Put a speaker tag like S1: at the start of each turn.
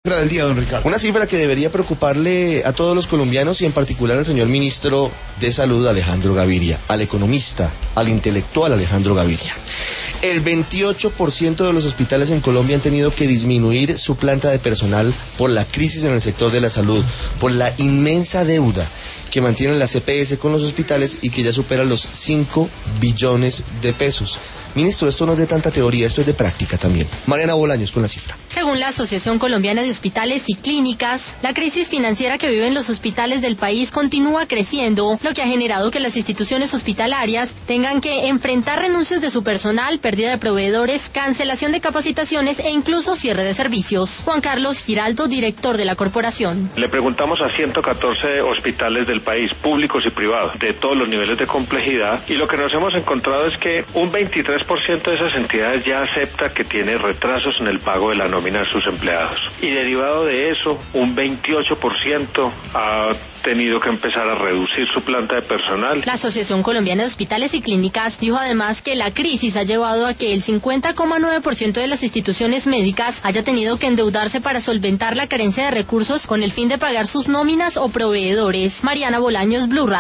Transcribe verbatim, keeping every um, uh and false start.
S1: Del día, don Ricardo.
S2: Una cifra que debería preocuparle a todos los colombianos y en particular al señor ministro de Salud, Alejandro Gaviria, al economista, al intelectual Alejandro Gaviria. El veintiocho por ciento de los hospitales en Colombia han tenido que disminuir su planta de personal por la crisis en el sector de la salud, por la inmensa deuda que mantienen las E P S con los hospitales y que ya supera los cinco billones de pesos. Ministro, esto no es de tanta teoría, esto es de práctica también. Mariana Bolaños con la cifra.
S3: Según la Asociación Colombiana de Hospitales y Clínicas, la crisis financiera que viven los hospitales del país continúa creciendo, lo que ha generado que las instituciones hospitalarias tengan que enfrentar renuncias de su personal, pérdida de proveedores, cancelación de capacitaciones e incluso cierre de servicios. Juan Carlos Giraldo, director de la corporación.
S4: Le preguntamos a ciento catorce hospitales del país, públicos y privados, de todos los niveles de complejidad, y lo que nos hemos encontrado es que un veintitrés por ciento de esas entidades ya acepta que tiene retrasos en el pago de la nómina de sus empleados. Y derivado de eso, un veintiocho por ciento ha tenido que empezar a reducir su planta de personal.
S3: La Asociación Colombiana de Hospitales y Clínicas dijo además que la crisis ha llevado a que el cincuenta coma nueve por ciento de las instituciones médicas haya tenido que endeudarse para solventar la carencia de recursos con el fin de pagar sus nóminas o proveedores. Mariana Bolaños, Blue Radio.